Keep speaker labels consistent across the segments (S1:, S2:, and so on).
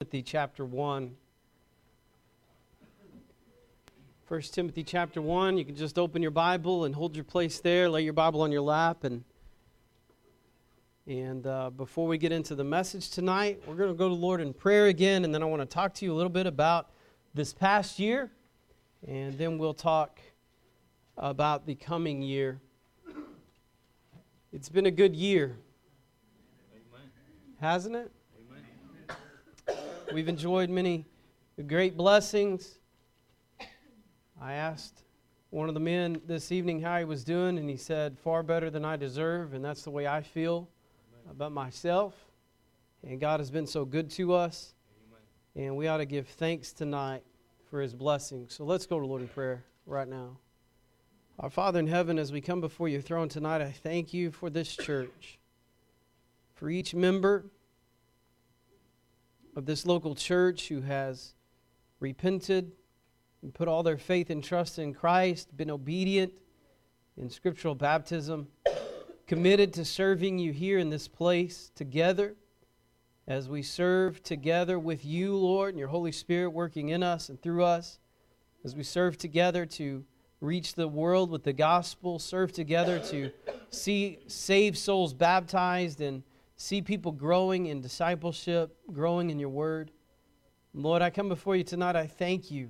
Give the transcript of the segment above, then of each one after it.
S1: Timothy chapter 1. 1 Timothy chapter 1, you can just open your Bible and hold your place there, lay your Bible on your lap. And before we get into the message tonight, we're going to go to the Lord in prayer again, and then I want to talk to you a little bit about this past year, and then we'll talk about the coming year. It's been a good year, hasn't it? We've enjoyed many great blessings. I asked one of the men this evening how he was doing, and he said, far better than I deserve, and that's the way I feel about myself. And God has been so good to us, and we ought to give thanks tonight for His blessings. So let's go to Lord in prayer right now. Our Father in heaven, as we come before your throne tonight, I thank you for this church, for each member of this local church who has repented and put all their faith and trust in Christ, been obedient in scriptural baptism, committed to serving you here in this place together as we serve together with you, Lord, and your Holy Spirit working in us and through us, as we serve together to reach the world with the gospel, serve together to see saved souls baptized and see people growing in discipleship, growing in your word. Lord, I come before you tonight, I thank you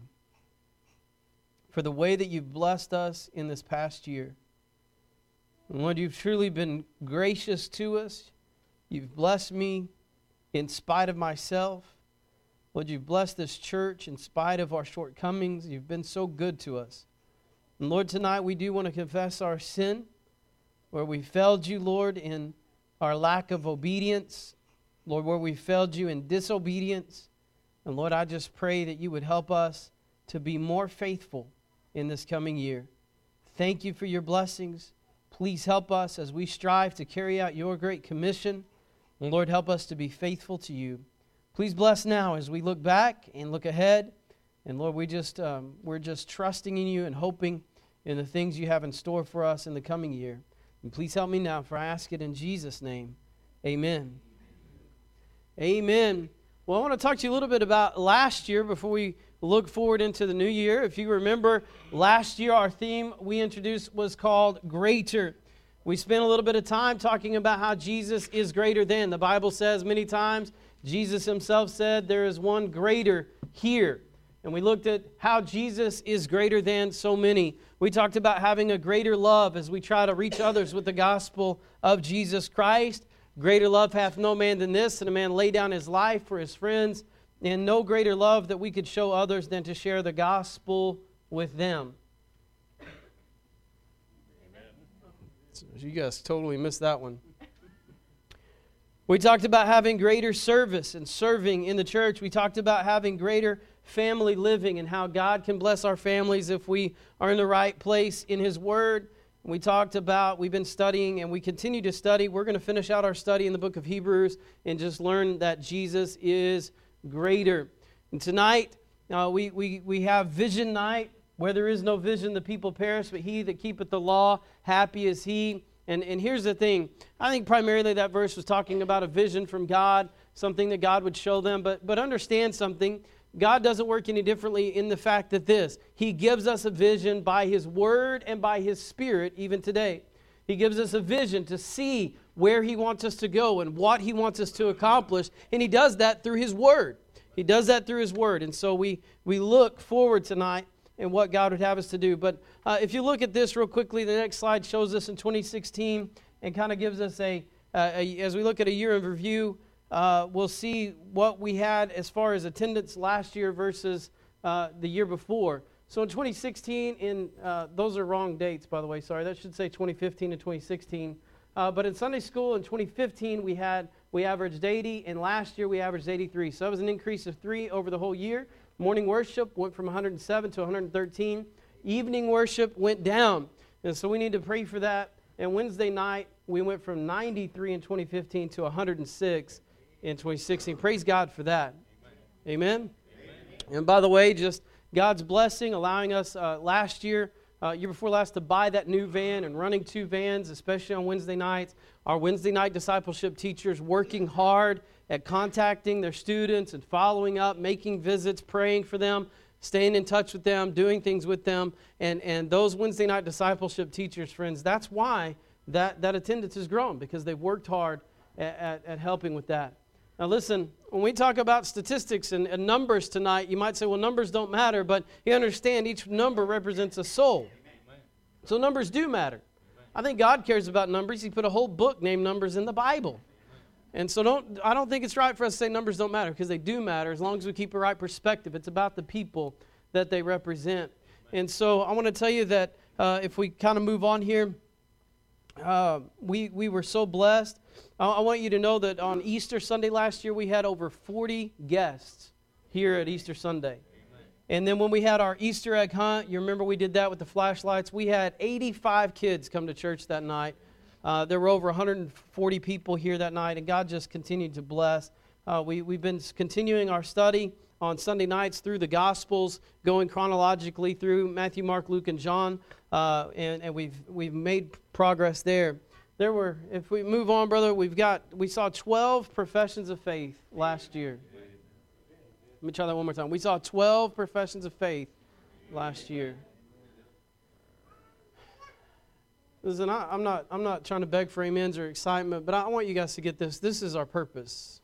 S1: for the way that you've blessed us in this past year. And Lord, you've truly been gracious to us. You've blessed me in spite of myself. Lord, you've blessed this church in spite of our shortcomings. You've been so good to us. And Lord, tonight we do want to confess our sin, where we failed you, Lord, in our lack of obedience. Lord, where we failed you in disobedience. And Lord, I just pray that you would help us to be more faithful in this coming year. Thank you for your blessings. Please help us as we strive to carry out your great commission. And Lord, help us to be faithful to you. Please bless now as we look back and look ahead. And Lord, we're just trusting in you and hoping in the things you have in store for us in the coming year. And please help me now, for I ask it in Jesus' name. Amen. Amen. Well, I want to talk to you a little bit about last year before we look forward into the new year. If you remember, last year our theme we introduced was called Greater. We spent a little bit of time talking about how Jesus is greater than. The Bible says many times, Jesus himself said, there is one greater here. And we looked at how Jesus is greater than so many. We talked about having a greater love as we try to reach others with the gospel of Jesus Christ. Greater love hath no man than this, and a man lay down his life for his friends. And no greater love that we could show others than to share the gospel with them. Amen. You guys totally missed that one. We talked about having greater service and serving in the church. We talked about having greater family living and how God can bless our families if we are in the right place in His Word. We talked about, we've been studying and we continue to study. We're going to finish out our study in the book of Hebrews and just learn that Jesus is greater. And tonight, we have vision night. Where there is no vision, the people perish, but he that keepeth the law, happy is he. And here's the thing. I think primarily that verse was talking about a vision from God, something that God would show them. But understand something. God doesn't work any differently in the fact that He gives us a vision by His Word and by His Spirit even today. He gives us a vision to see where He wants us to go and what He wants us to accomplish. And He does that through His Word. He does that through His Word. And so we look forward tonight and what God would have us to do. But if you look at this real quickly, the next slide shows us in 2016 and kind of gives us as we look at a year in review, we'll see what we had as far as attendance last year versus the year before. So in 2016, those are wrong dates, by the way, sorry, that should say 2015 and 2016. But in Sunday school in 2015, we averaged 80, and last year we averaged 83. So that was an increase of 3 over the whole year. Morning worship went from 107 to 113. Evening worship went down. And so we need to pray for that. And Wednesday night, we went from 93 in 2015 to 106 in 2016. Praise God for that. Amen? Amen? And by the way, just God's blessing, allowing us year before last, to buy that new van and running 2 vans, especially on Wednesday nights. Our Wednesday night discipleship teachers working hard at contacting their students and following up, making visits, praying for them, staying in touch with them, doing things with them. And those Wednesday night discipleship teachers, friends, that's why that attendance has grown, because they've worked hard at helping with that. Now listen, when we talk about statistics and numbers tonight, you might say, well, numbers don't matter, but you understand each number represents a soul. So numbers do matter. I think God cares about numbers. He put a whole book named Numbers in the Bible. And so I don't think it's right for us to say numbers don't matter, because they do matter as long as we keep a right perspective. It's about the people that they represent. And so I want to tell you that if we kind of move on here, we were so blessed. I want you to know that on Easter Sunday last year, we had over 40 guests here at Easter Sunday. And then when we had our Easter egg hunt, you remember we did that with the flashlights. We had 85 kids come to church that night. There were over 140 people here that night, and God just continued to bless. We've been continuing our study on Sunday nights through the Gospels, going chronologically through Matthew, Mark, Luke, and John, and we've made progress there. If we move on, brother, we saw 12 professions of faith last year. Let me try that one more time. We saw 12 professions of faith last year. Listen, I'm not trying to beg for amens or excitement, but I want you guys to get this. This is our purpose.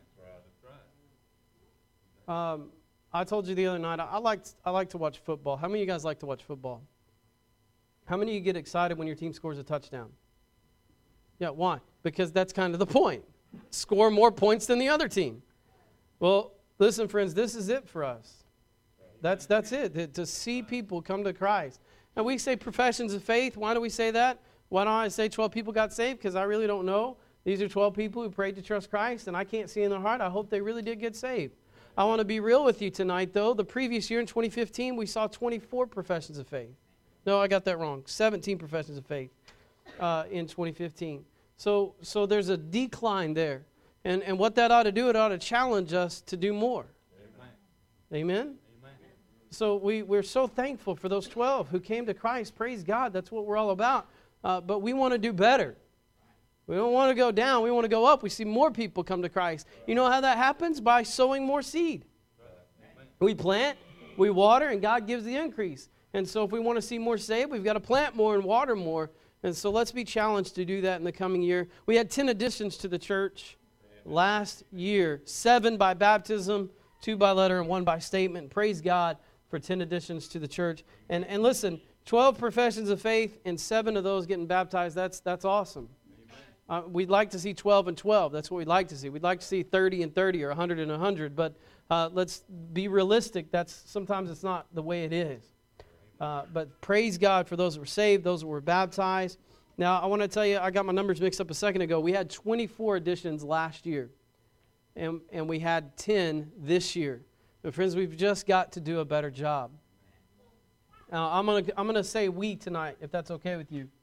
S1: I told you the other night, I like to watch football. How many of you guys like to watch football? How many of you get excited when your team scores a touchdown? Yeah, why? Because that's kind of the point. Score more points than the other team. Well, listen, friends, this is it for us. That's it, to see people come to Christ. And we say professions of faith. Why do we say that? Why don't I say 12 people got saved? Because I really don't know. These are 12 people who prayed to trust Christ, and I can't see in their heart. I hope they really did get saved. I want to be real with you tonight, though. The previous year in 2015, we saw 24 professions of faith. No, I got that wrong. 17 professions of faith in 2015. So there's a decline there. And what that ought to do, it ought to challenge us to do more. Amen? Amen? So we're so thankful for those 12 who came to Christ. Praise God. That's what we're all about. But we want to do better. We don't want to go down. We want to go up. We see more people come to Christ. You know how that happens? By sowing more seed. We plant, we water, and God gives the increase. And so if we want to see more saved, we've got to plant more and water more. And so let's be challenged to do that in the coming year. We had 10 additions to the church last year. 7 by baptism, 2 by letter, and 1 by statement. Praise God for 10 additions to the church. And listen, 12 professions of faith and 7 of those getting baptized, that's awesome. We'd like to see 12 and 12. That's what we'd like to see. We'd like to see 30 and 30 or 100 and 100. But let's be realistic. Sometimes it's not the way it is. But praise God for those that were saved, those that were baptized. Now, I want to tell you, I got my numbers mixed up a second ago. We had 24 additions last year. And we had 10 this year. But friends, we've just got to do a better job. Now, I'm gonna say we tonight, if that's okay with you.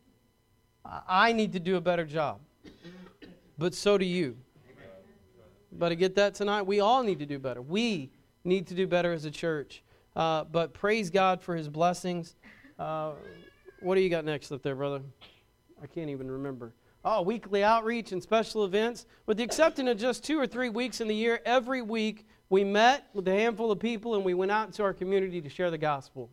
S1: I need to do a better job, but so do you. But to get that tonight, we all need to do better. We need to do better as a church. But praise God for His blessings. What do you got next up there, brother? I can't even remember. Oh, weekly outreach and special events. With the exception of just 2 or 3 weeks in the year, every week we met with a handful of people and we went out into our community to share the gospel.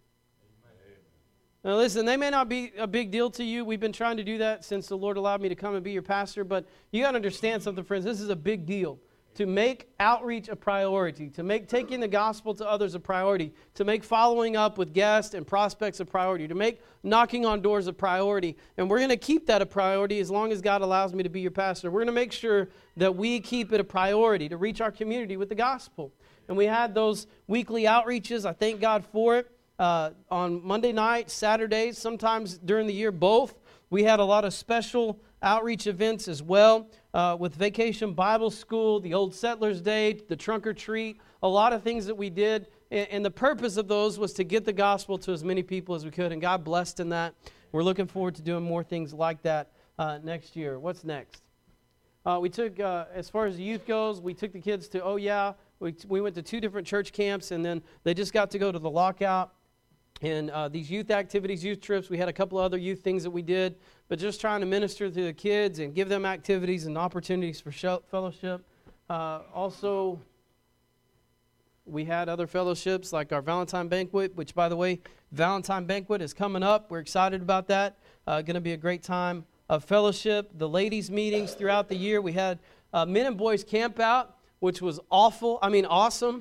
S1: Now listen, they may not be a big deal to you. We've been trying to do that since the Lord allowed me to come and be your pastor. But you got to understand something, friends. This is a big deal. To make outreach a priority, to make taking the gospel to others a priority, to make following up with guests and prospects a priority, to make knocking on doors a priority. And we're going to keep that a priority as long as God allows me to be your pastor. We're going to make sure that we keep it a priority to reach our community with the gospel. And we had those weekly outreaches. I thank God for it. On Monday night, Saturdays, sometimes during the year, both. We had a lot of special outreach events as well with Vacation Bible School, the Old Settlers Day, the Trunk or Treat, a lot of things that we did. And the purpose of those was to get the gospel to as many people as we could. And God blessed in that. We're looking forward to doing more things like that next year. What's next? We took, as far as the youth goes, we took the kids to, we went to 2 different church camps, and then they just got to go to the Lockout. And these youth activities, youth trips, we had a couple of other youth things that we did, but just trying to minister to the kids and give them activities and opportunities for fellowship. Also, we had other fellowships like our Valentine Banquet, which, by the way, Valentine Banquet is coming up. We're excited about that. Going to be a great time of fellowship. The ladies' meetings throughout the year. We had men and boys camp out, which was awesome.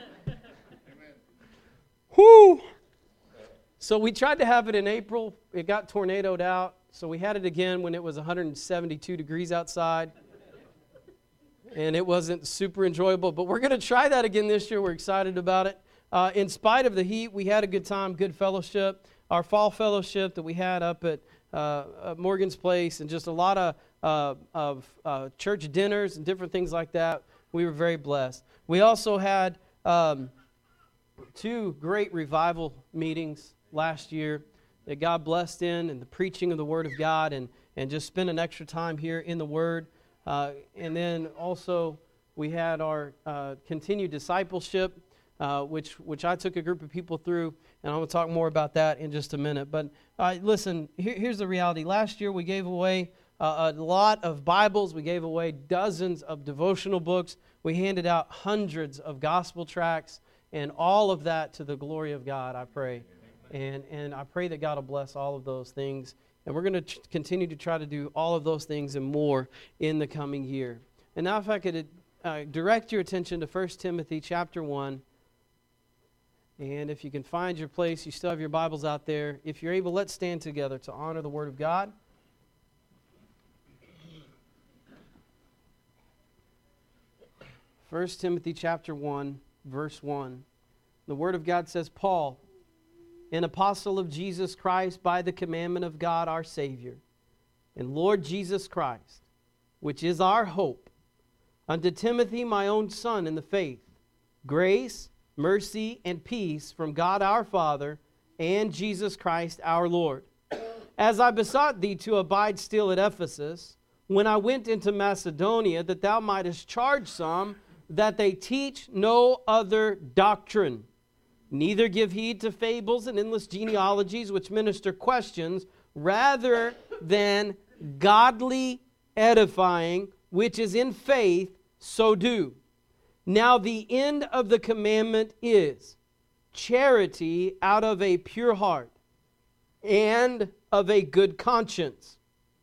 S1: Whoo! So we tried to have it in April. It got tornadoed out. So we had it again when it was 172 degrees outside. And it wasn't super enjoyable. But we're going to try that again this year. We're excited about it. In spite of the heat, we had a good time, good fellowship. Our fall fellowship that we had up at Morgan's Place, and just a lot of church dinners and different things like that. We were very blessed. We also had 2 great revival meetings last year that God blessed in, and the preaching of the Word of God, and just spend an extra time here in the Word. And then also we had our continued discipleship, which I took a group of people through, and I'm going to talk more about that in just a minute. But listen, here's the reality. Last year we gave away a lot of Bibles. We gave away dozens of devotional books. We handed out hundreds of gospel tracts, and all of that to the glory of God, I pray. And I pray that God will bless all of those things. And we're going to continue to try to do all of those things and more in the coming year. And now if I could direct your attention to 1 Timothy chapter 1. And if you can find your place, you still have your Bibles out there. If you're able, let's stand together to honor the Word of God. 1 Timothy chapter 1, verse 1. The Word of God says, Paul, an apostle of Jesus Christ by the commandment of God our Savior, and Lord Jesus Christ, which is our hope, unto Timothy my own son in the faith, grace, mercy, and peace from God our Father and Jesus Christ our Lord. As I besought thee to abide still at Ephesus, when I went into Macedonia, that thou mightest charge some that they teach no other doctrine, neither give heed to fables and endless genealogies which minister questions, rather than godly edifying, which is in faith, so do. Now the end of the commandment is charity out of a pure heart, and of a good conscience,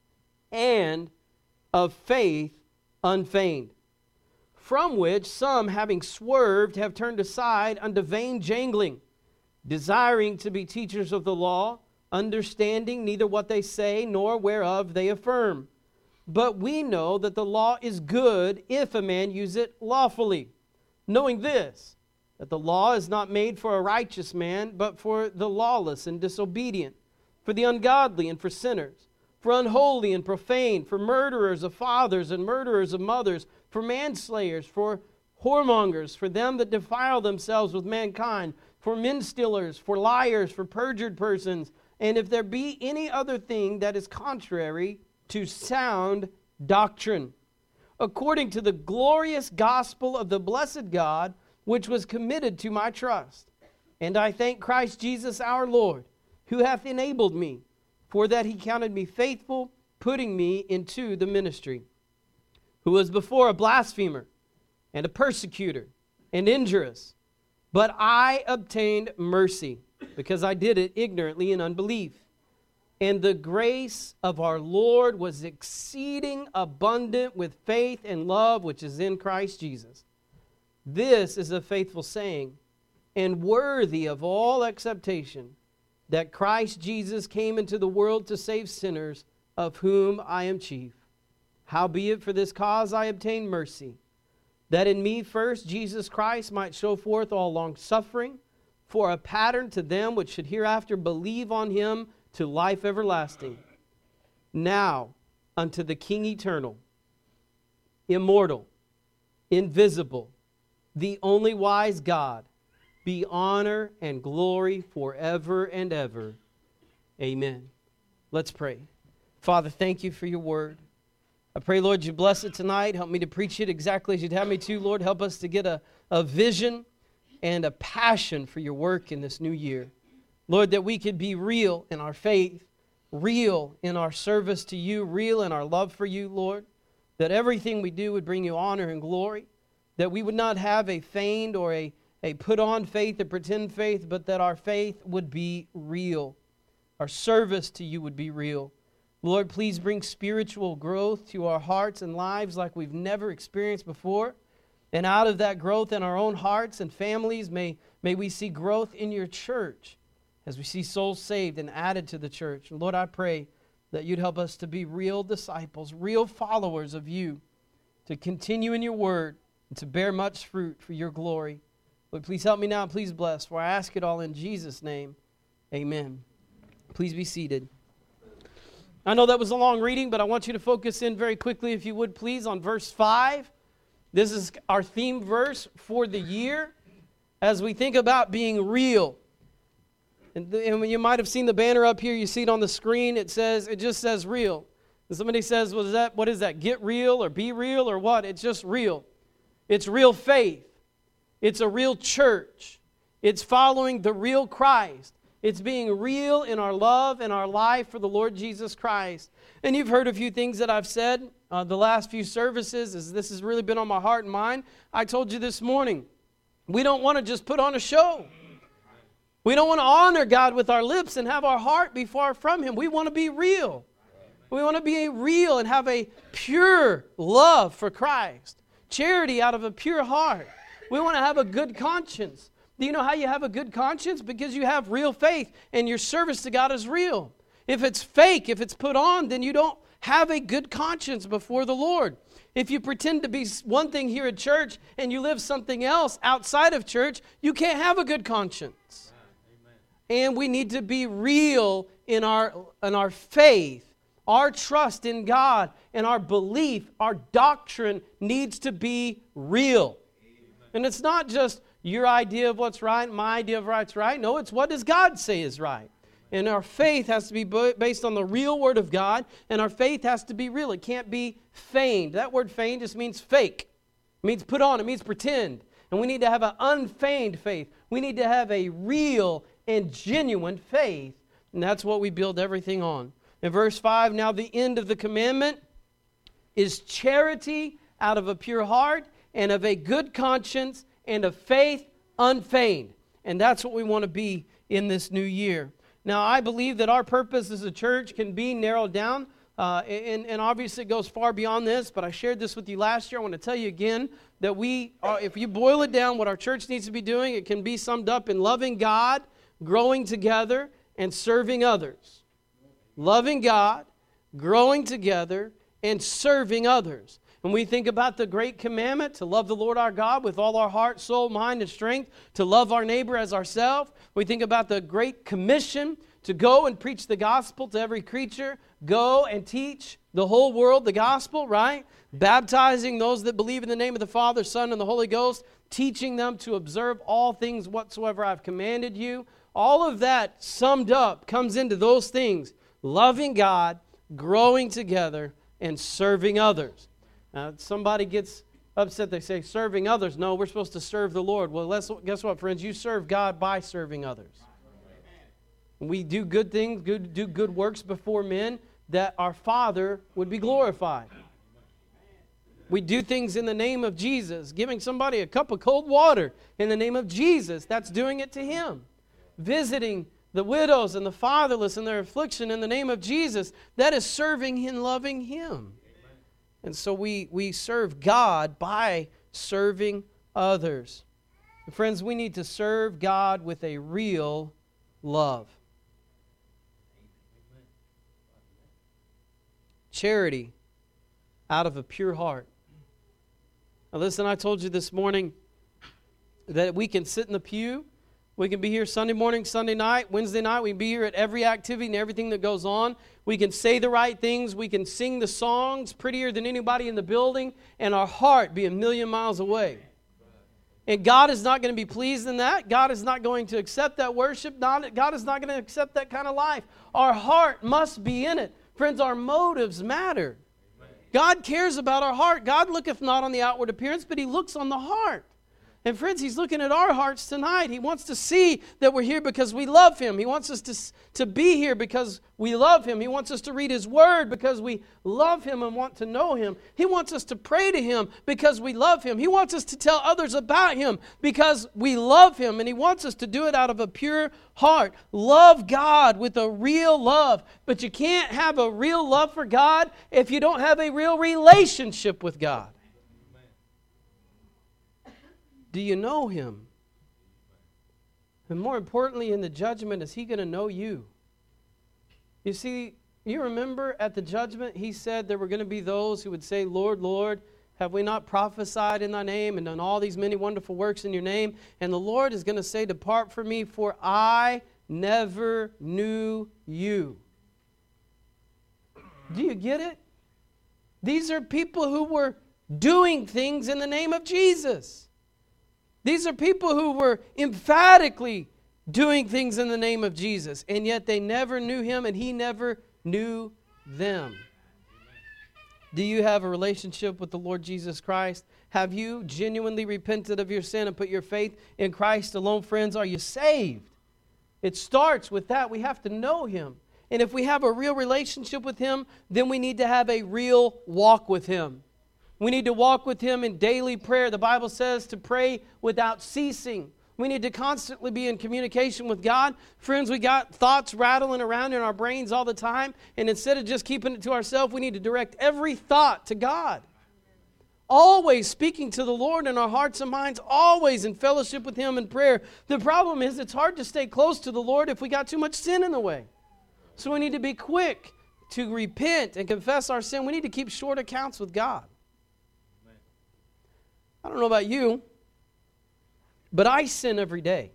S1: and of faith unfeigned, from which some, having swerved, have turned aside unto vain jangling, desiring to be teachers of the law, understanding neither what they say nor whereof they affirm. But we know that the law is good if a man use it lawfully, knowing this, that the law is not made for a righteous man, but for the lawless and disobedient, for the ungodly and for sinners, for unholy and profane, for murderers of fathers and murderers of mothers, for manslayers, for whoremongers, for them that defile themselves with mankind, for men stealers, for liars, for perjured persons, and if there be any other thing that is contrary to sound doctrine, according to the glorious gospel of the blessed God, which was committed to my trust. And I thank Christ Jesus our Lord, who hath enabled me, for that he counted me faithful, putting me into the ministry, who was before a blasphemer, and a persecutor, and injurious. But I obtained mercy, because I did it ignorantly in unbelief. And the grace of our Lord was exceeding abundant with faith and love which is in Christ Jesus. This is a faithful saying, and worthy of all acceptation, that Christ Jesus came into the world to save sinners, of whom I am chief. Howbeit for this cause I obtained mercy, that in me first Jesus Christ might show forth all longsuffering, for a pattern to them which should hereafter believe on him to life everlasting. Now unto the King eternal, immortal, invisible, the only wise God, be honor and glory forever and ever. Amen. Let's pray. Father, thank you for your word. I pray, Lord, you bless it tonight. Help me to preach it exactly as you'd have me to. Lord, help us to get a vision and a passion for your work in this new year. Lord, that we could be real in our faith, real in our service to you, real in our love for you, Lord. that everything we do would bring you honor and glory, that we would not have a feigned or a put-on faith, a pretend faith, but that our faith would be real. Our service to you would be real. Lord, please bring spiritual growth to our hearts and lives like we've never experienced before. And out of that growth in our own hearts and families, may we see growth in your church as we see souls saved and added to the church. And Lord, I pray that you'd help us to be real disciples, real followers of you, to continue in your word and to bear much fruit for your glory. Lord, please help me now and please bless, for I ask it all in Jesus' name. Amen. Please be seated. I know that was a long reading, but I want you to focus in very quickly, if you would please, on verse 5. This is our theme verse for the year as we think about being real. And you might have seen the banner up here. You see it on the screen. It just says real. And somebody says, what is that? Get real or be real or what? It's just real. It's real faith. It's a real church. It's following the real Christ. It's being real in our love and our life for the Lord Jesus Christ. And you've heard a few things that I've said the last few services, as this has really been on my heart and mind. I told you this morning, we don't want to just put on a show. We don't want to honor God with our lips and have our heart be far from Him. We want to be real. We want to be real and have a pure love for Christ. Charity out of a pure heart. We want to have a good conscience. Do you know how you have a good conscience? Because you have real faith and your service to God is real. If it's fake, if it's put on, then you don't have a good conscience before the Lord. If you pretend to be one thing here at church and you live something else outside of church, you can't have a good conscience. And we need to be real in our faith. Our trust in God and our belief, our doctrine needs to be real. And it's not just your idea of what's right, my idea of what's right. No, it's what does God say is right. And our faith has to be based on the real Word of God, and our faith has to be real. It can't be feigned. That word feigned just means fake. It means put on. It means pretend. And we need to have an unfeigned faith. We need to have a real and genuine faith. And that's what we build everything on. In verse 5, now the end of the commandment is charity out of a pure heart and of a good conscience and of faith unfeigned. And that's what we want to be in this new year. Now, I believe that our purpose as a church can be narrowed down, and obviously it goes far beyond this, but I shared this with you last year. I want to tell you again that if you boil it down, what our church needs to be doing, it can be summed up in loving God, growing together, and serving others. Loving God, growing together, and serving others. When we think about the great commandment to love the Lord our God with all our heart, soul, mind, and strength, to love our neighbor as ourselves, we think about the great commission to go and preach the gospel to every creature, go and teach the whole world the gospel, right? Baptizing those that believe in the name of the Father, Son, and the Holy Ghost, teaching them to observe all things whatsoever I've commanded you. All of that summed up comes into those things: loving God, growing together, and serving others. Now, somebody gets upset. They say, serving others. No, we're supposed to serve the Lord. Well, guess what, friends? You serve God by serving others. We do good things, do good works before men, that our Father would be glorified. We do things in the name of Jesus. Giving somebody a cup of cold water in the name of Jesus, that's doing it to Him. Visiting the widows and the fatherless in their affliction in the name of Jesus, that is serving and loving Him. And so we serve God by serving others. And friends, we need to serve God with a real love. Charity out of a pure heart. Now listen, I told you this morning that we can sit in the pew. We can be here Sunday morning, Sunday night, Wednesday night. We can be here at every activity and everything that goes on. We can say the right things. We can sing the songs prettier than anybody in the building, and our heart be a million miles away. And God is not going to be pleased in that. God is not going to accept that worship. God is not going to accept that kind of life. Our heart must be in it. Friends, our motives matter. God cares about our heart. God looketh not on the outward appearance, but He looks on the heart. And friends, He's looking at our hearts tonight. He wants to see that we're here because we love Him. He wants us to be here because we love Him. He wants us to read His Word because we love Him and want to know Him. He wants us to pray to Him because we love Him. He wants us to tell others about Him because we love Him. And He wants us to do it out of a pure heart. Love God with a real love. But you can't have a real love for God if you don't have a real relationship with God. Do you know Him? And more importantly, in the judgment, is He going to know you? You see, you remember at the judgment, He said there were going to be those who would say, Lord, Lord, have we not prophesied in Thy name and done all these many wonderful works in Your name? And the Lord is going to say, depart from me, for I never knew you. Do you get it? These are people who were doing things in the name of Jesus. These are people who were emphatically doing things in the name of Jesus, and yet they never knew Him and He never knew them. Do you have a relationship with the Lord Jesus Christ? Have you genuinely repented of your sin and put your faith in Christ alone? Friends, are you saved? It starts with that. We have to know Him. And if we have a real relationship with Him, then we need to have a real walk with Him. We need to walk with Him in daily prayer. The Bible says to pray without ceasing. We need to constantly be in communication with God. Friends, we got thoughts rattling around in our brains all the time. And instead of just keeping it to ourselves, we need to direct every thought to God. Always speaking to the Lord in our hearts and minds. Always in fellowship with Him in prayer. The problem is it's hard to stay close to the Lord if we got too much sin in the way. So we need to be quick to repent and confess our sin. We need to keep short accounts with God. I don't know about you, but I sin every day.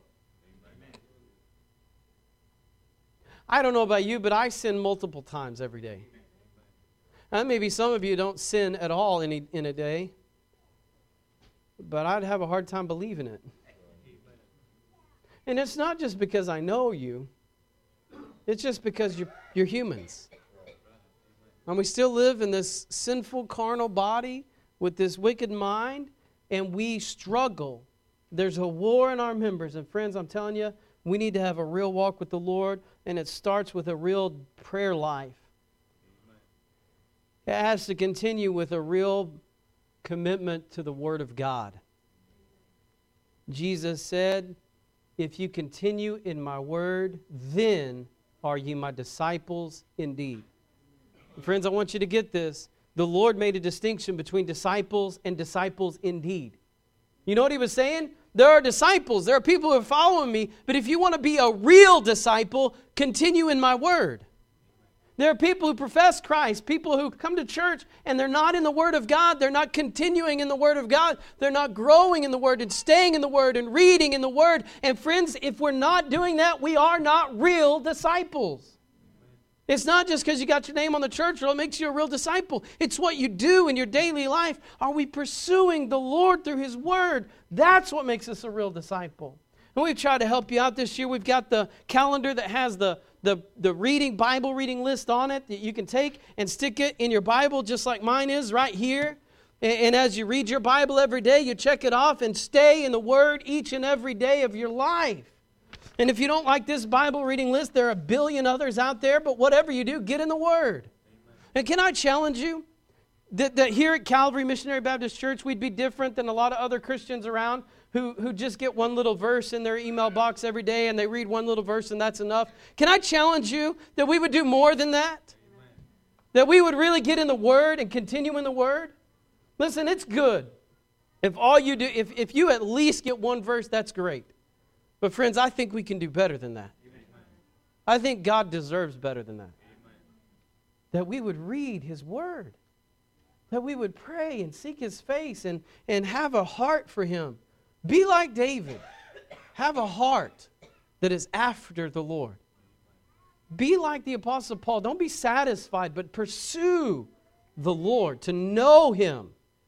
S1: I don't know about you, but I sin multiple times every day. And maybe some of you don't sin at all in a day, but I'd have a hard time believing it. And it's not just because I know you. It's just because you're humans. And we still live in this sinful, carnal body with this wicked mind. And we struggle. There's a war in our members. And friends, I'm telling you, we need to have a real walk with the Lord. And it starts with a real prayer life. It has to continue with a real commitment to the Word of God. Jesus said, if you continue in my word, then are ye my disciples indeed. And friends, I want you to get this. The Lord made a distinction between disciples and disciples indeed. You know what He was saying? There are disciples. There are people who are following me. But if you want to be a real disciple, continue in my word. There are people who profess Christ, people who come to church and they're not in the Word of God. They're not continuing in the Word of God. They're not growing in the Word and staying in the Word and reading in the Word. And friends, if we're not doing that, we are not real disciples. It's not just because you got your name on the church roll, it makes you a real disciple. It's what you do in your daily life. Are we pursuing the Lord through His Word? That's what makes us a real disciple. And we've tried to help you out this year. We've got the calendar that has the Bible reading list on it that you can take and stick it in your Bible just like mine is right here. And as you read your Bible every day, you check it off and stay in the Word each and every day of your life. And if you don't like this Bible reading list, there are a billion others out there, but whatever you do, get in the Word. Amen. And can I challenge you that here at Calvary Missionary Baptist Church, we'd be different than a lot of other Christians around who just get one little verse in their email box every day and they read one little verse and that's enough. Can I challenge you that we would do more than that? Amen. That we would really get in the Word and continue in the Word? Listen, it's good. If all you do, if you at least get one verse, that's great. But friends, I think we can do better than that. Amen. I think God deserves better than that. Amen. That we would read His Word. That we would pray and seek His face and have a heart for Him. Be like David. Have a heart that is after the Lord. Be like the Apostle Paul. Don't be satisfied, but pursue the Lord, to know Him.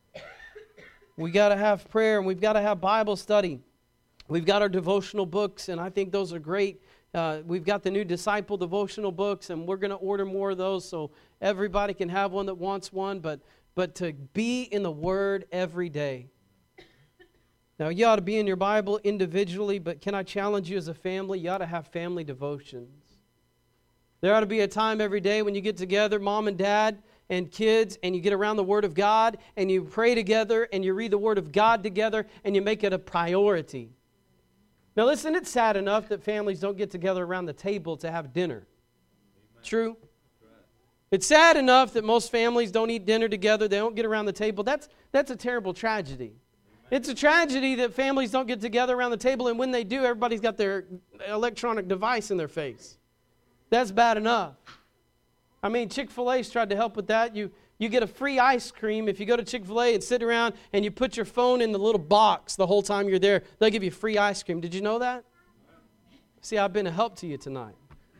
S1: We got to have prayer and we've got to have Bible study. We've got our devotional books, and I think those are great. We've got the new disciple devotional books, and we're going to order more of those so everybody can have one that wants one, but to be in the Word every day. Now, you ought to be in your Bible individually, but can I challenge you as a family? You ought to have family devotions. There ought to be a time every day when you get together, mom and dad and kids, and you get around the Word of God, and you pray together, and you read the Word of God together, and you make it a priority. Now, listen, it's sad enough that families don't get together around the table to have dinner. True? It's sad enough that most families don't eat dinner together. They don't get around the table. That's a terrible tragedy. It's a tragedy that families don't get together around the table, and when they do, everybody's got their electronic device in their face. That's bad enough. I mean, Chick-fil-A's tried to help with that. You get a free ice cream if you go to Chick-fil-A and sit around and you put your phone in the little box the whole time you're there. They'll give you free ice cream. Did you know that? See, I've been a help to you tonight.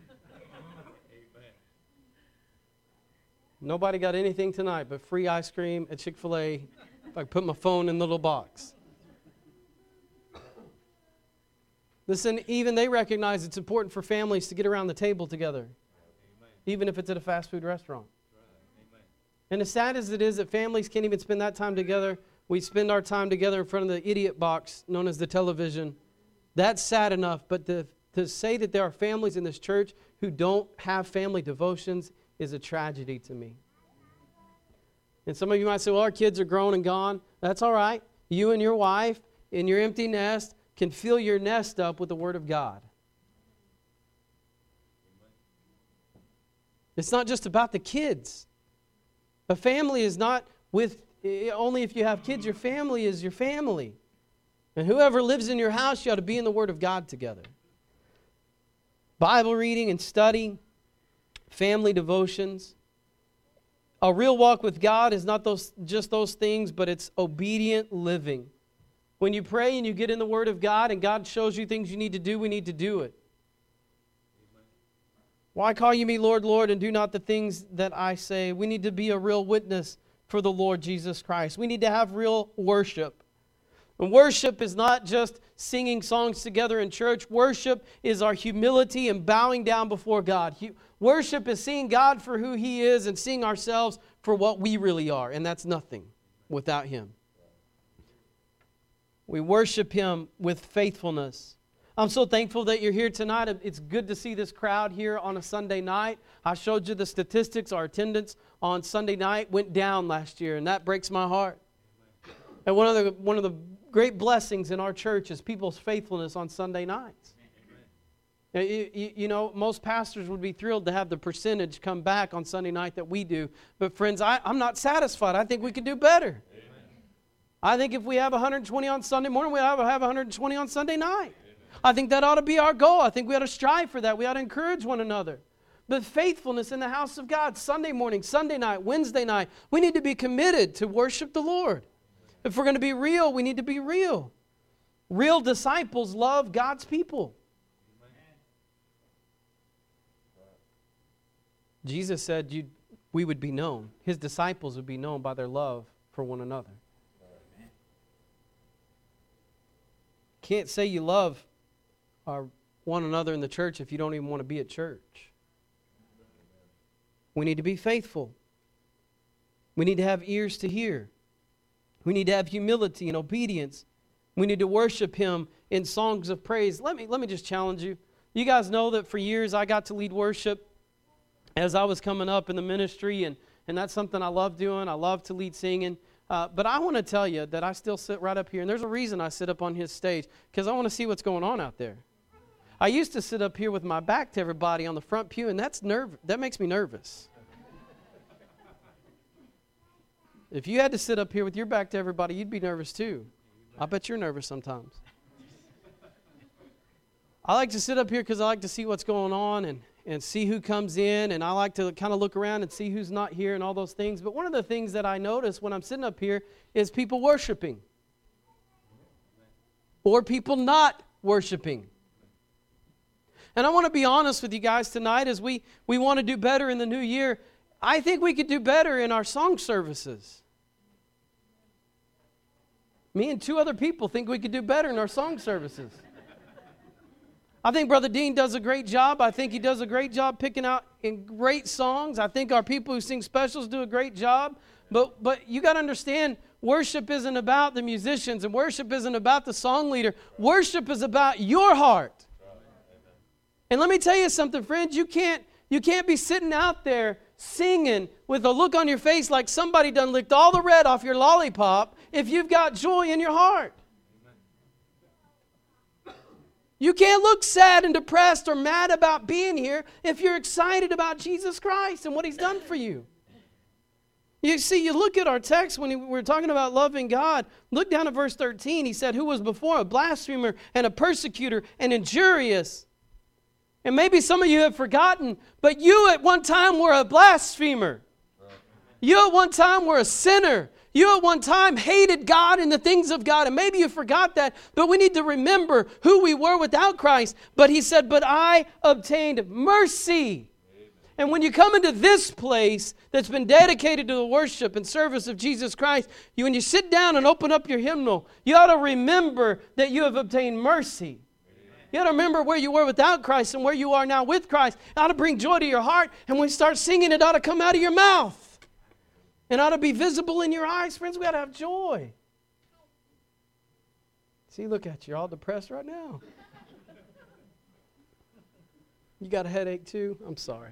S1: Nobody got anything tonight but free ice cream at Chick-fil-A if I put my phone in the little box. Listen, even they recognize it's important for families to get around the table together, even if it's at a fast food restaurant. And as sad as it is that families can't even spend that time together, we spend our time together in front of the idiot box known as the television. That's sad enough, but to say that there are families in this church who don't have family devotions is a tragedy to me. And some of you might say, well, our kids are grown and gone. That's all right. You and your wife in your empty nest can fill your nest up with the Word of God. It's not just about the kids. A family is not with, only if you have kids. Your family is your family. And whoever lives in your house, you ought to be in the Word of God together. Bible reading and study, family devotions. A real walk with God is not just those things, but it's obedient living. When you pray and you get in the Word of God and God shows you things you need to do, we need to do it. Why call you me Lord, Lord, and do not the things that I say? We need to be a real witness for the Lord Jesus Christ. We need to have real worship. And worship is not just singing songs together in church. Worship is our humility and bowing down before God. Worship is seeing God for who He is and seeing ourselves for what we really are. And that's nothing without Him. We worship Him with faithfulness. I'm so thankful that you're here tonight. It's good to see this crowd here on a Sunday night. I showed you the statistics. Our attendance on Sunday night went down last year, and that breaks my heart. And one of the great blessings in our church is people's faithfulness on Sunday nights. You know, most pastors would be thrilled to have the percentage come back on Sunday night that we do. But friends, I'm not satisfied. I think we could do better. I think if we have 120 on Sunday morning, we have 120 on Sunday night. I think that ought to be our goal. I think we ought to strive for that. We ought to encourage one another. But faithfulness in the house of God, Sunday morning, Sunday night, Wednesday night, we need to be committed to worship the Lord. If we're going to be real, we need to be real. Real disciples love God's people. Jesus said we would be known. His disciples would be known by their love for one another. Can't say you love one another in the church if you don't even want to be at church. We need to be faithful. We need to have ears to hear. We need to have humility and obedience. We need to worship Him in songs of praise. Let me just challenge you. You guys know that for years I got to lead worship as I was coming up in the ministry, and that's something I love doing. I love to lead singing. But I want to tell you that I still sit right up here, and there's a reason I sit up on His stage, because I want to see what's going on out there. I used to sit up here with my back to everybody on the front pew, and that makes me nervous. If you had to sit up here with your back to everybody, you'd be nervous too. I bet you're nervous sometimes. I like to sit up here because I like to see what's going on and see who comes in, and I like to kind of look around and see who's not here and all those things. But one of the things that I notice when I'm sitting up here is people worshiping or people not worshiping. And I want to be honest with you guys tonight as we want to do better in the new year. I think we could do better in our song services. Me and two other people think we could do better in our song services. I think Brother Dean does a great job. I think he does a great job picking out in great songs. I think our people who sing specials do a great job. But you got to understand, Worship isn't about the musicians, and worship isn't about the song leader. Worship is about your heart. And let me tell you something, friends. You can't be sitting out there singing with a look on your face like somebody done licked all the red off your lollipop if you've got joy in your heart. You can't look sad and depressed or mad about being here if you're excited about Jesus Christ and what He's done for you. You see, you look at our text when we're talking about loving God. Look down at verse 13. He said, who was before a blasphemer and a persecutor and injurious. And maybe some of you have forgotten, but you at one time were a blasphemer. You at one time were a sinner. You at one time hated God and the things of God. And maybe you forgot that, but we need to remember who we were without Christ. But He said, but I obtained mercy. And when you come into this place that's been dedicated to the worship and service of Jesus Christ, when you sit down and open up your hymnal, you ought to remember that you have obtained mercy. You ought to remember where you were without Christ and where you are now with Christ. It ought to bring joy to your heart. And when you start singing, it ought to come out of your mouth. It ought to be visible in your eyes. Friends, we ought to have joy. See, look at you. You're all depressed right now. You got a headache too? I'm sorry.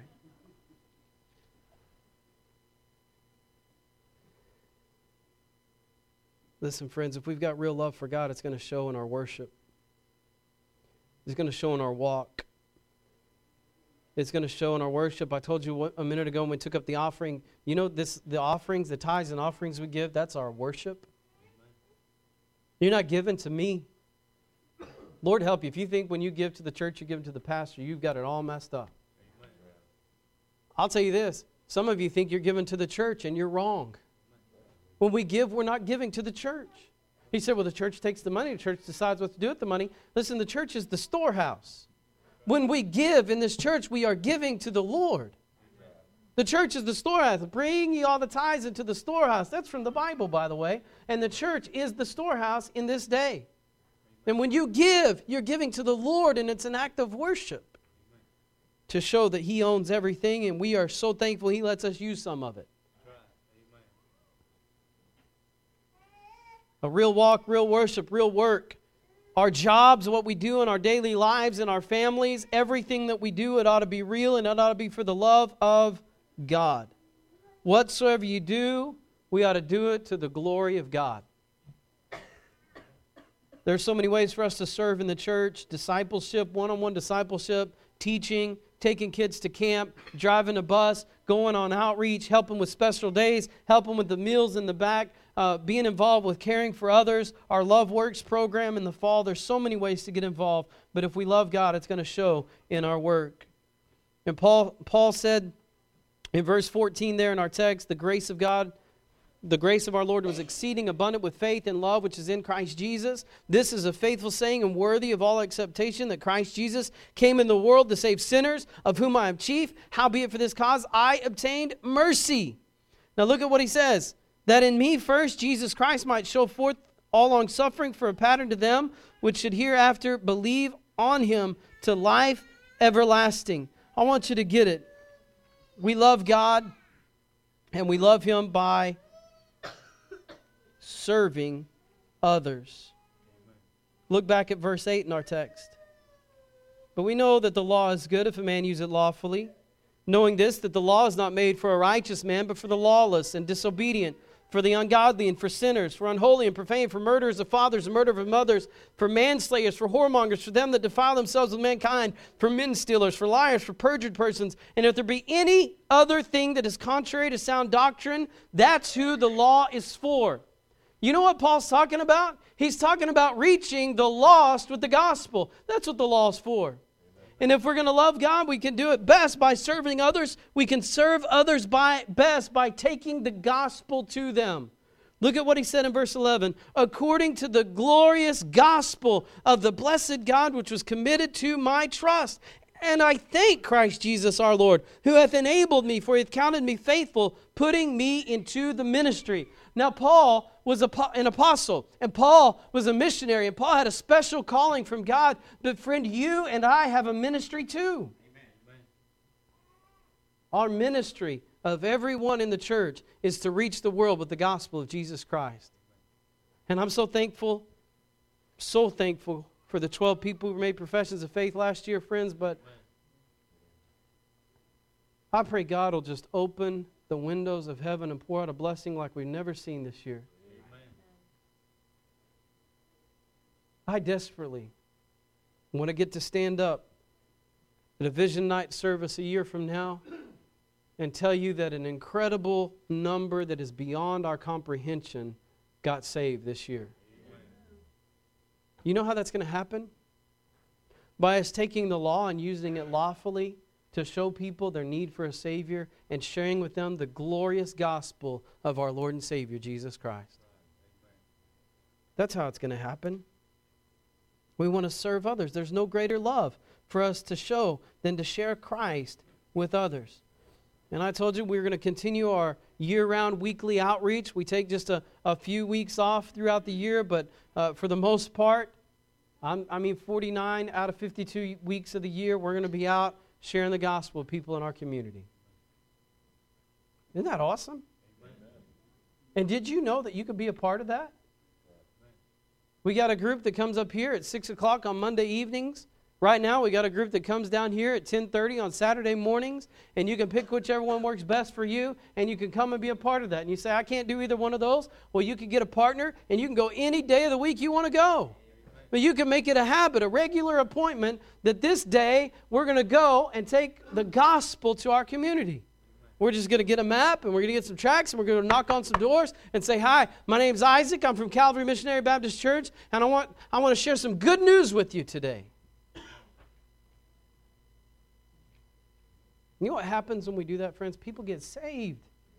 S1: Listen, friends, if we've got real love for God, it's going to show in our worship. It's going to show in our walk. It's going to show in our worship. I told you a minute ago when we took up the offering, you know the offerings, the tithes and offerings we give, that's our worship. You're not giving to me. Lord help you. If you think when you give to the church, you give to the pastor, you've got it all messed up. I'll tell you this. Some of you think you're giving to the church and you're wrong. When we give, we're not giving to the church. He said, well, the church takes the money. The church decides what to do with the money. Listen, the church is the storehouse. When we give in this church, we are giving to the Lord. The church is the storehouse. Bring ye all the tithes into the storehouse. That's from the Bible, by the way. And the church is the storehouse in this day. And when you give, you're giving to the Lord, and it's an act of worship to show that He owns everything, and we are so thankful He lets us use some of it. A real walk, real worship, real work. Our jobs, what we do in our daily lives, in our families, everything that we do, it ought to be real and it ought to be for the love of God. Whatsoever you do, we ought to do it to the glory of God. There's so many ways for us to serve in the church. Discipleship, one-on-one discipleship, teaching, taking kids to camp, driving a bus, going on outreach, helping with special days, helping with the meals in the back, being involved with caring for others, our Love Works program in the fall. There's so many ways to get involved, but if we love God, it's going to show in our work. And Paul said in verse 14 there in our text, the grace of God, the grace of our Lord was exceeding abundant with faith and love which is in Christ Jesus. This is a faithful saying and worthy of all acceptation, that Christ Jesus came in the world to save sinners, of whom I am chief. Howbeit for this cause I obtained mercy. Now look at what he says. That in me first Jesus Christ might show forth all long suffering for a pattern to them which should hereafter believe on Him to life everlasting. I want you to get it. We love God and we love Him by serving others. Look back at verse 8 in our text. But we know that the law is good if a man use it lawfully, knowing this, that the law is not made for a righteous man, but for the lawless and disobedient, for the ungodly and for sinners, for unholy and profane, for murderers of fathers and murderers of mothers, for manslayers, for whoremongers, for them that defile themselves with mankind, for men stealers, for liars, for perjured persons. And if there be any other thing that is contrary to sound doctrine, that's who the law is for. You know what Paul's talking about? He's talking about reaching the lost with the gospel. That's what the law is for. And if we're going to love God, we can do it best by serving others. We can serve others best by taking the gospel to them. Look at what he said in verse 11. According to the glorious gospel of the blessed God, which was committed to my trust. And I thank Christ Jesus our Lord, who hath enabled me, for he hath counted me faithful, putting me into the ministry. Now, Paul was an apostle, and Paul was a missionary, and Paul had a special calling from God. But friend, you and I have a ministry too. Amen. Our ministry of everyone in the church is to reach the world with the gospel of Jesus Christ. And I'm so thankful for the 12 people who made professions of faith last year, friends, but I pray God will just open the windows of heaven and pour out a blessing like we've never seen this year. Amen. I desperately want to get to stand up at a Vision Night service a year from now and tell you that an incredible number that is beyond our comprehension got saved this year. Amen. You know how that's going to happen? By us taking the law and using it lawfully to show people their need for a Savior and sharing with them the glorious gospel of our Lord and Savior, Jesus Christ. That's how it's going to happen. We want to serve others. There's no greater love for us to show than to share Christ with others. And I told you we're going to continue our year-round weekly outreach. We take just a few weeks off throughout the year, but for the most part, 49 out of 52 weeks of the year, we're going to be out sharing the gospel with people in our community. Isn't that awesome? Amen. And did you know that you could be a part of that? We got a group that comes up here at 6 o'clock on Monday evenings. Right now, we got a group that comes down here at 10:30 on Saturday mornings, and you can pick whichever one works best for you, and you can come and be a part of that. And you say, I can't do either one of those. Well, you can get a partner, and you can go any day of the week you want to go. But you can make it a habit, a regular appointment, that this day we're going to go and take the gospel to our community. We're just going to get a map, and we're going to get some tracts, and we're going to knock on some doors and say, hi, my name's Isaac. I'm from Calvary Missionary Baptist Church, and I want to share some good news with you today. You know what happens when we do that, friends? People get saved.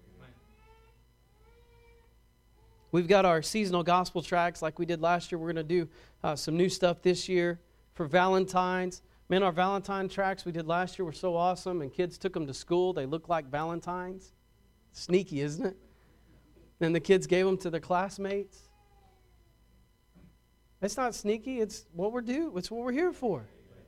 S1: We've got our seasonal gospel tracts like we did last year. We're going to do some new stuff this year for Valentine's. Man, our Valentine tracts we did last year were so awesome, and kids took them to school. They look like Valentines. Sneaky, isn't it? And the kids gave them to their classmates. It's not sneaky. It's what we're due. It's what we're here for.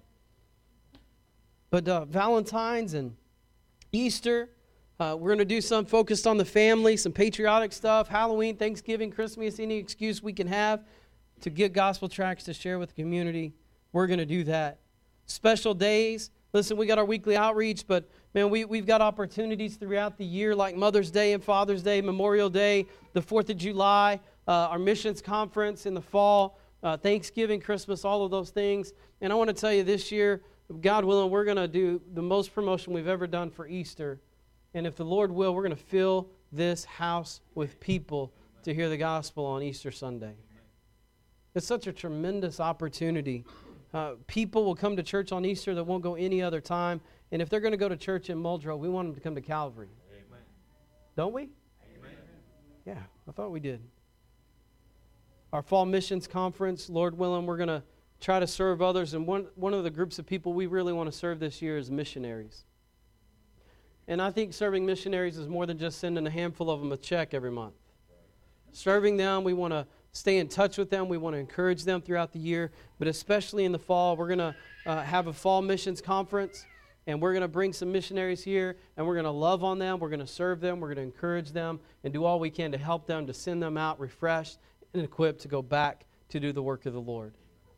S1: But Valentine's and Easter, we're going to do some focused on the family, some patriotic stuff, Halloween, Thanksgiving, Christmas, any excuse we can have to get gospel tracts to share with the community. We're going to do that. Special days. Listen, we got our weekly outreach, but man, we've got opportunities throughout the year like Mother's Day and Father's Day, Memorial Day, the 4th of July, our missions conference in the fall, Thanksgiving, Christmas, all of those things. And I want to tell you this year, God willing, we're going to do the most promotion we've ever done for Easter. And if the Lord will, we're going to fill this house with people to hear the gospel on Easter Sunday. It's such a tremendous opportunity. People will come to church on Easter that won't go any other time. And if they're going to go to church in Muldrow, we want them to come to Calvary. Amen. Don't we? Amen. Yeah, I thought we did. Our fall missions conference, Lord willing, we're going to try to serve others. And one of the groups of people we really want to serve this year is missionaries. And I think serving missionaries is more than just sending a handful of them a check every month. Serving them, we want to stay in touch with them. We want to encourage them throughout the year. But especially in the fall, we're going to have a fall missions conference. And we're going to bring some missionaries here. And we're going to love on them. We're going to serve them. We're going to encourage them. And do all we can to help them, to send them out refreshed and equipped to go back to do the work of the Lord.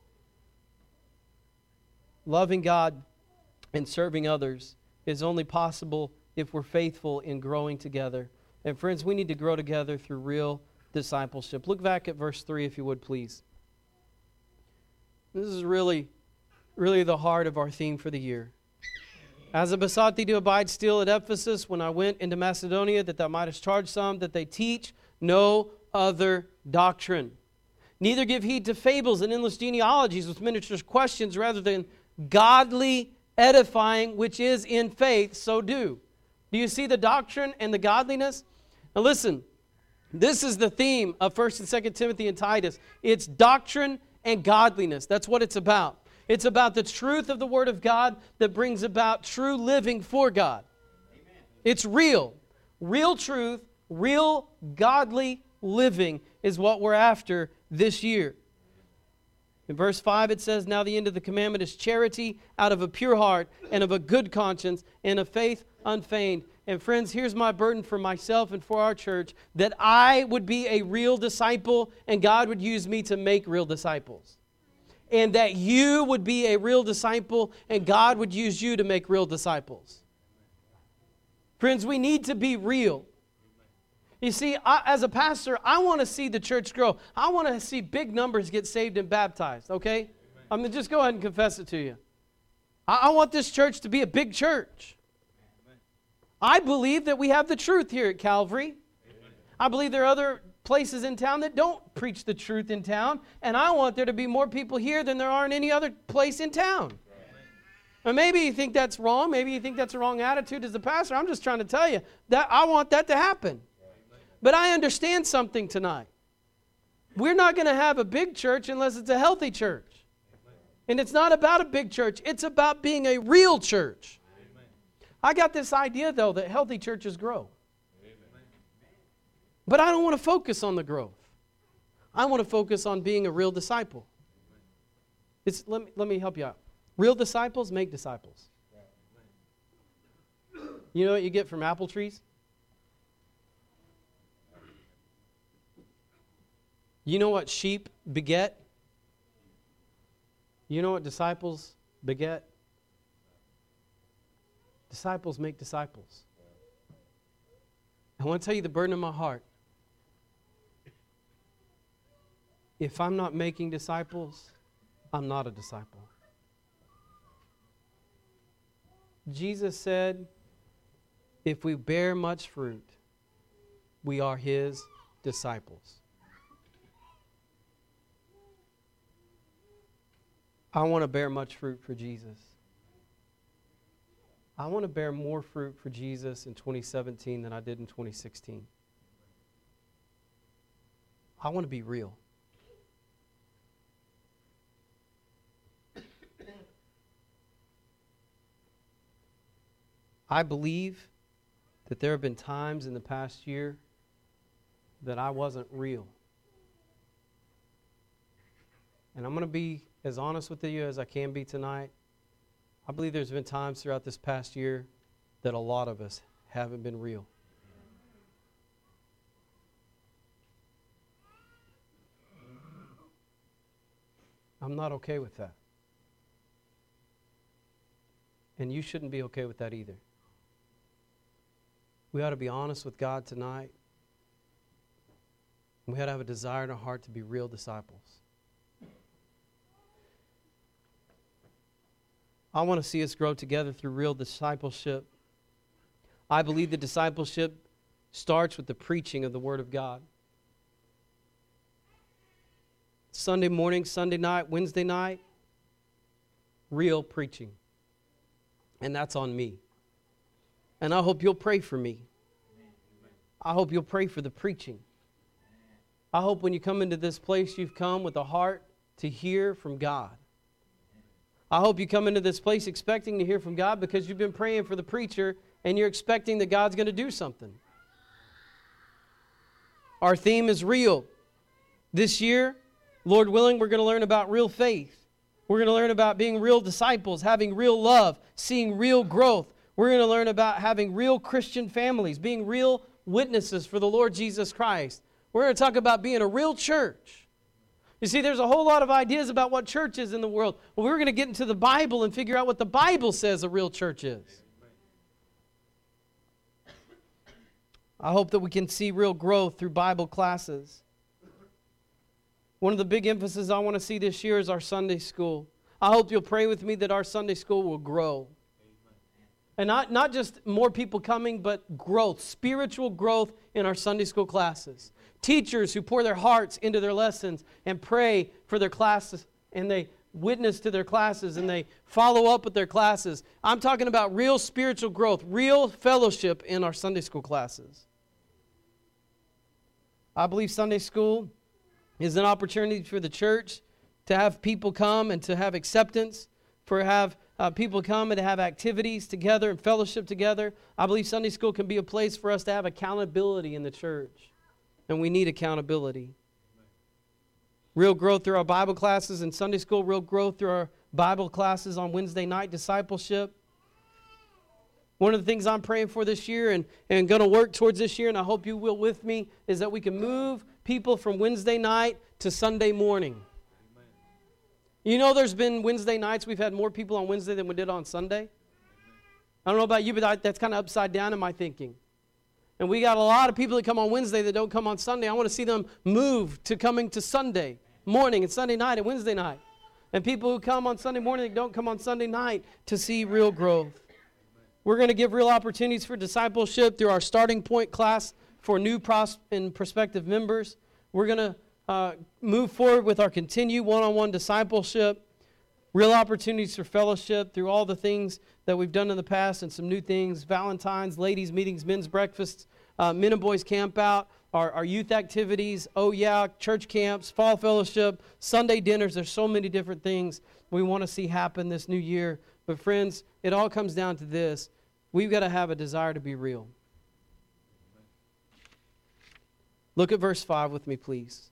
S1: Loving God and serving others is only possible if we're faithful in growing together. And friends, we need to grow together through real discipleship. Look back at verse 3 if you would, please. This is really the heart of our theme for the year. As I besought thee to abide still at Ephesus when I went into Macedonia, that thou mightest charge some that they teach no other doctrine. Neither give heed to fables and endless genealogies with miniature questions, rather than godly edifying, which is in faith, so do. Do you see the doctrine and the godliness? Now listen, this is the theme of 1st and 2nd Timothy and Titus. It's doctrine and godliness. That's what it's about. It's about the truth of the Word of God that brings about true living for God. Amen. It's real. Real truth, real godly living is what we're after this year. In verse 5 it says, now the end of the commandment is charity out of a pure heart and of a good conscience and of faith unfeigned. And friends, here's my burden for myself and for our church, that I would be a real disciple and God would use me to make real disciples. And that you would be a real disciple and God would use you to make real disciples. Friends, we need to be real. You see, as a pastor, I want to see the church grow. I want to see big numbers get saved and baptized, okay? I'm going to just go ahead and confess it to you. I want this church to be a big church. I believe that we have the truth here at Calvary. I believe there are other places in town that don't preach the truth in town, and I want there to be more people here than there are in any other place in town. And maybe you think that's wrong. Maybe you think that's a wrong attitude as a pastor. I'm just trying to tell you that I want that to happen. But I understand something tonight. We're not going to have a big church unless it's a healthy church. And it's not about a big church. It's about being a real church. I got this idea, though, that healthy churches grow. But I don't want to focus on the growth. I want to focus on being a real disciple. Let me help you out. Real disciples make disciples. You know what you get from apple trees? You know what sheep beget? You know what disciples beget? Disciples make disciples. I want to tell you the burden of my heart. If I'm not making disciples, I'm not a disciple. Jesus said, if we bear much fruit, we are His disciples. I want to bear much fruit for Jesus. I want to bear more fruit for Jesus in 2017 than I did in 2016. I want to be real. I believe that there have been times in the past year that I wasn't real. And I'm going to be as honest with you as I can be tonight. I believe there's been times throughout this past year that a lot of us haven't been real. I'm not okay with that. And you shouldn't be okay with that either. We ought to be honest with God tonight. We ought to have a desire in our heart to be real disciples. I want to see us grow together through real discipleship. I believe that discipleship starts with the preaching of the Word of God. Sunday morning, Sunday night, Wednesday night, real preaching. And that's on me. And I hope you'll pray for me. I hope you'll pray for the preaching. I hope when you come into this place, you've come with a heart to hear from God. I hope you come into this place expecting to hear from God because you've been praying for the preacher and you're expecting that God's going to do something. Our theme is real. This year, Lord willing, we're going to learn about real faith. We're going to learn about being real disciples, having real love, seeing real growth. We're going to learn about having real Christian families, being real witnesses for the Lord Jesus Christ. We're going to talk about being a real church. You see, there's a whole lot of ideas about what church is in the world. Well, we're going to get into the Bible and figure out what the Bible says a real church is. I hope that we can see real growth through Bible classes. One of the big emphases I want to see this year is our Sunday school. I hope you'll pray with me that our Sunday school will grow. And not just more people coming, but growth, spiritual growth in our Sunday school classes. Teachers who pour their hearts into their lessons and pray for their classes, and they witness to their classes, and they follow up with their classes. I'm talking about real spiritual growth, real fellowship in our Sunday school classes. I believe Sunday school is an opportunity for the church to have people come and to have acceptance, for have people come and to have activities together and fellowship together. I believe Sunday school can be a place for us to have accountability in the church. And we need accountability. Real growth through our Bible classes and Sunday school. Real growth through our Bible classes on Wednesday night. Discipleship. One of the things I'm praying for this year and going to work towards this year, and I hope you will with me, is that we can move people from Wednesday night to Sunday morning. Amen. You know, there's been Wednesday nights, we've had more people on Wednesday than we did on Sunday. Amen. I don't know about you, but that's kind of upside down in my thinking. And we got a lot of people that come on Wednesday that don't come on Sunday. I want to see them move to coming to Sunday morning and Sunday night and Wednesday night. And people who come on Sunday morning that don't come on Sunday night to see real growth. We're going to give real opportunities for discipleship through our starting point class for new and prospective members. We're going to move forward with our continued one-on-one discipleship, real opportunities for fellowship through all the things that we've done in the past and some new things, Valentine's, ladies' meetings, men's breakfasts, men and boys camp out, our youth activities, church camps, fall fellowship, Sunday dinners. There's so many different things we want to see happen this new year. But friends, it all comes down to this. We've got to have a desire to be real. Look at verse 5 with me, please.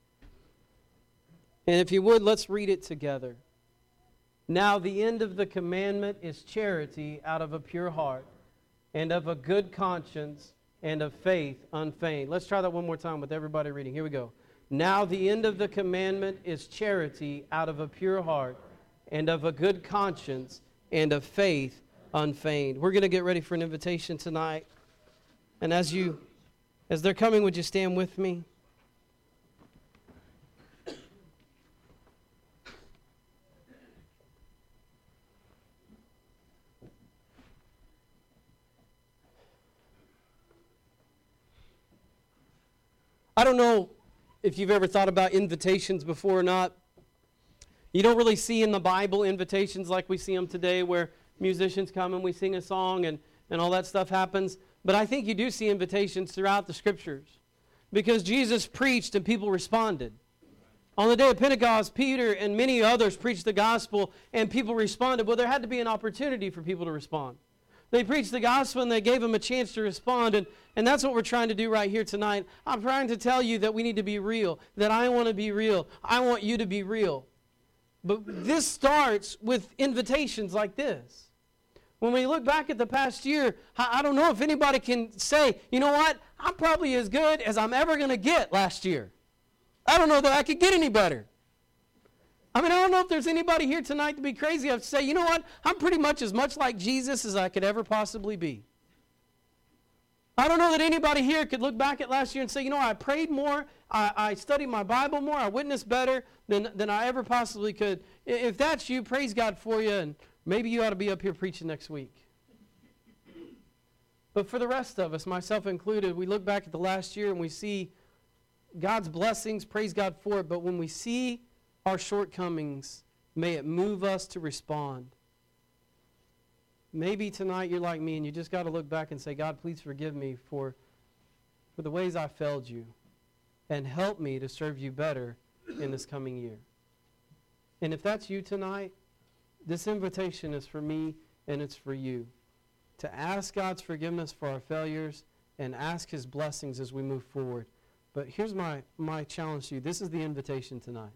S1: And if you would, let's read it together. Now the end of the commandment is charity out of a pure heart, and of a good conscience, and of faith unfeigned. Let's try that one more time with everybody reading. Here we go. Now the end of the commandment is charity out of a pure heart, and of a good conscience, and of faith unfeigned. We're going to get ready for an invitation tonight. And as they're coming, would you stand with me? I don't know if you've ever thought about invitations before or not. You don't really see in the Bible invitations like we see them today where musicians come and we sing a song and all that stuff happens. But I think you do see invitations throughout the Scriptures because Jesus preached and people responded. On the day of Pentecost, Peter and many others preached the gospel and people responded. Well, there had to be an opportunity for people to respond. They preached the gospel and they gave them a chance to respond. And that's what we're trying to do right here tonight. I'm trying to tell you that we need to be real, that I want to be real. I want you to be real. But this starts with invitations like this. When we look back at the past year, I don't know if anybody can say, you know what, I'm probably as good as I'm ever going to get last year. I don't know that I could get any better. I don't know if there's anybody here tonight to be crazy enough to say, you know what, I'm pretty much as much like Jesus as I could ever possibly be. I don't know that anybody here could look back at last year and say, you know, I prayed more, I studied my Bible more, I witnessed better than I ever possibly could. If that's you, praise God for you, and maybe you ought to be up here preaching next week. But for the rest of us, myself included, we look back at the last year and we see God's blessings, praise God for it, but when we see our shortcomings, may it move us to respond. Maybe tonight you're like me and you just got to look back and say, God, please forgive me for the ways I failed you and help me to serve you better in this coming year. And if that's you tonight, this invitation is for me and it's for you to ask God's forgiveness for our failures and ask His blessings as we move forward. But here's my challenge to you. This is the invitation tonight.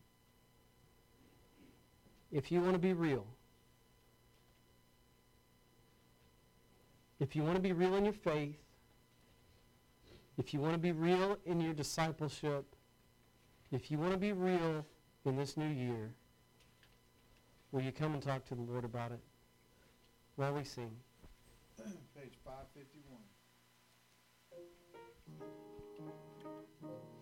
S1: If you want to be real, if you want to be real in your faith, if you want to be real in your discipleship, if you want to be real in this new year, will you come and talk to the Lord about it while we sing?
S2: Page 551.